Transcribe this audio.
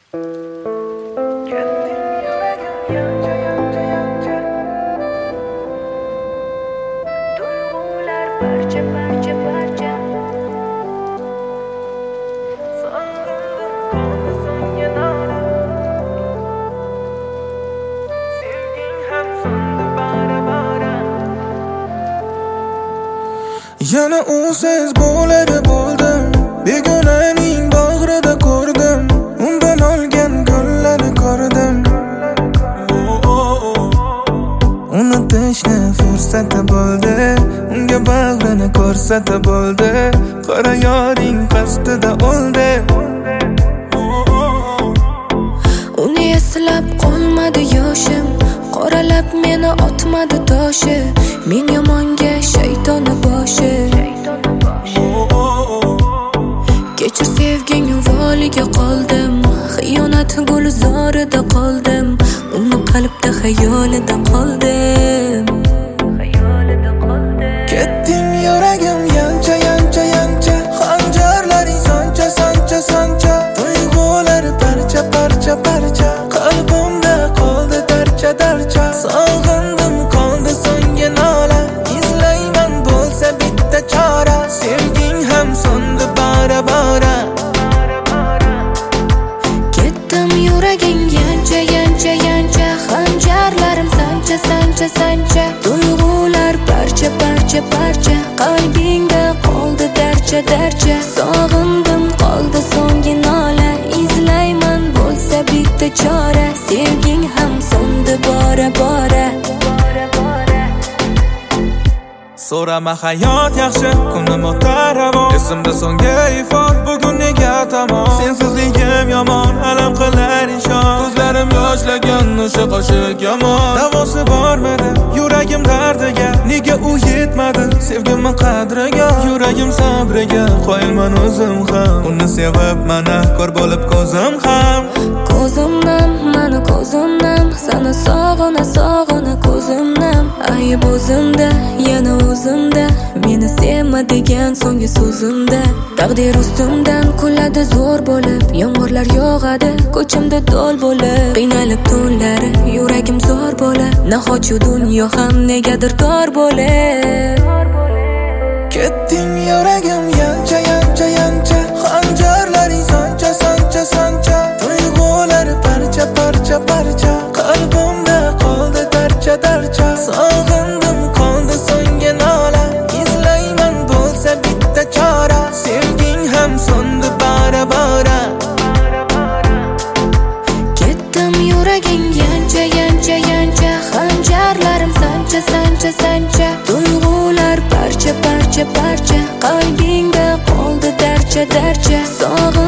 Yana usiz bo'ladi bo'ldim, begonaning bag'rida ko'rdim, undan olgan gullarni ko'rdim. Unutishni fursati bo'ldi, unga bag'rini ko'rsatib bo'ldi, qara yoring qasdida o'ldi. Uni eslab qolmadi yoshim, qoralab meni otmadi toshi, men yomonga shaytoni boshi. Kechir sevging voliga qoldim, xiyonat gulzorida qoldim, uni qalbda xayolida qoldim. Ketding yuragim yancha yancha yancha, xanjarlaring sancha sancha sancha, tuyg'ular parcha parcha parcha, qalbimda qoldi darcha darcha. Sog'indim qoldi so'nggi nola, izlayman bo'lsa bitta chora, sevging ham so'ndi bara bara. Ketdim yuraging yancha yancha yancha, xanjarlarim sancha sancha sancha, tuyg'ular parcha parcha parcha, qalbingda qoldi darcha darcha. Sog'indim qoldi so'nggi nola, izlayman bo'lsa bitta chora, sevging ham so'ndi bora bora. So'rama hayot yaxshi, kunim o'tar ravon, esimda so'nggi ifor, bugun nega tamom. Sensizligim yomon, alam qilar ishon, ko'zlarim yoshlagan o'sha qoshiq yomon. Davosi bormidi yuragim dardiga, nega u yetmadi sevgimni qadriga. Yuragim sabriga qoyilman o'zim ham, uni sevib mana ko'r bo'lib ko'zim ham. Ko'zimdan, mani ko'zimdan, seni sog'ina sog'ina ko'zimdan. Ayb o'zimda, yana o'zimda, meni sevma degan so'nggi so'zimda. Taqdir ustimdan kuladi zo'r bo'lib, yomg'irlar yog'adi ko'chimda do'l bo'lib. Qiynalib tunlari yuragim zo'r bo'lib, nahot shu dunyo ham negadir tor bo'lib. Ketding yuragim yancha yancha yancha, xanjarlaring sancha sancha sancha, tuyg'ular parcha parcha parcha, qalbimda qoldi darcha darcha. Sog'indim qoldi so'nggi nola, izlayman bo'lsa bitta chora, sevging ham so'ndi bara bara. Ketdim yuraging yancha yancha yancha, xanjarlarim sancha sancha sancha, tuyg'ular parcha parcha parcha, qalbingda qoldi darcha darcha.